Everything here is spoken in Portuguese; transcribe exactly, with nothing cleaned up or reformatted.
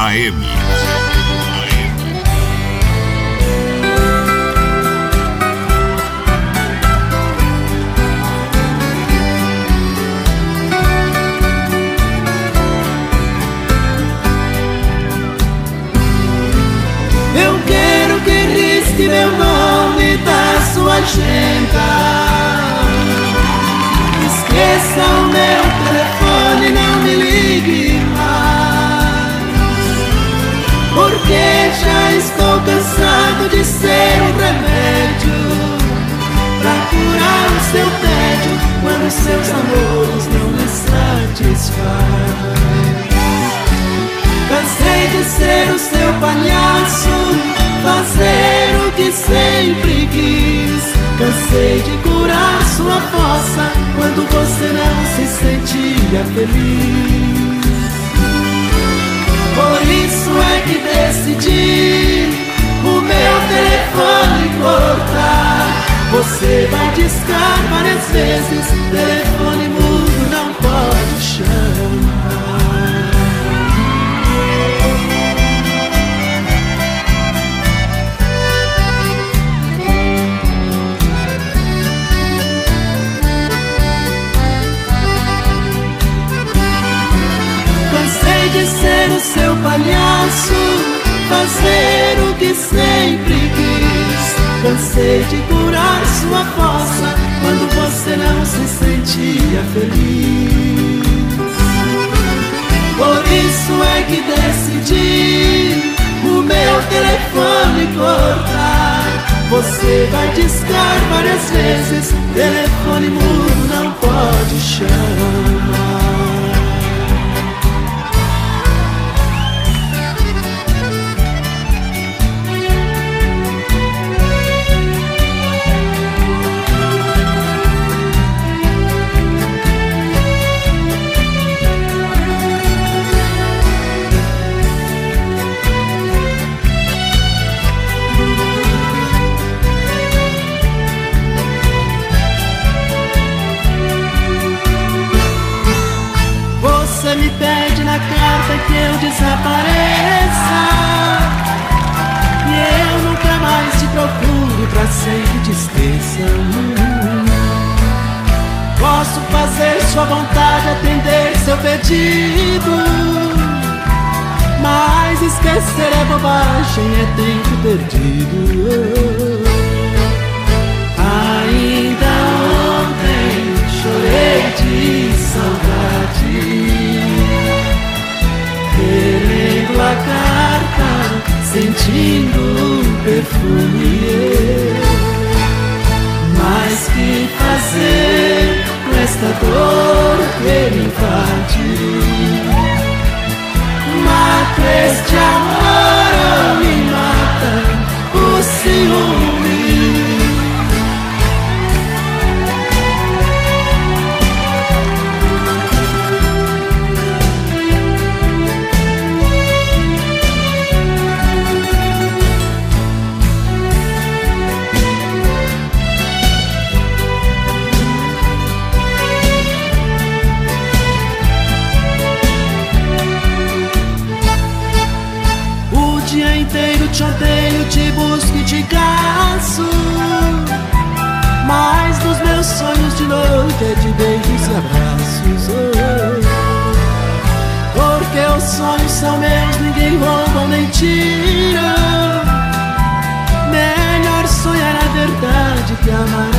A M. Eu quero que risque meu nome da sua agenda. Esqueça o meu telefone, não me ligue mais, porque já estou cansado de ser um remédio pra curar o seu tédio quando seus amores não me satisfazem. Cansei de ser o seu palhaço, fazer o que sempre quis. Cansei de curar sua fossa quando você não se sentia feliz. Por isso é que decidi o meu telefone cortar. Você vai discar várias vezes, telefone mudo não pode chamar. Cansei de ser o seu palhaço, fazer o que sempre quis. Cansei de curar sua fossa quando você não se sentia feliz. Por isso é que decidi o meu telefone cortar. Você vai discar várias vezes, telefone mudo não pode chamar. Você me pede na carta que eu desapareça, e eu nunca mais te procuro, pra sempre te esqueça. Posso fazer sua vontade, atender seu pedido, mas esquecer é bobagem, é tempo perdido. Ainda ontem chorei de saudade, relendo a carta, sentindo o perfume. Mas que fazer com esta dor que me invade? Mata este amor ou me mata o ciúme? Te odeio, te busco e te caço, mas nos meus sonhos de noite é de beijos e abraços. Oh, porque os sonhos são meus, ninguém rouba nem tira. Melhor sonhar a verdade que amar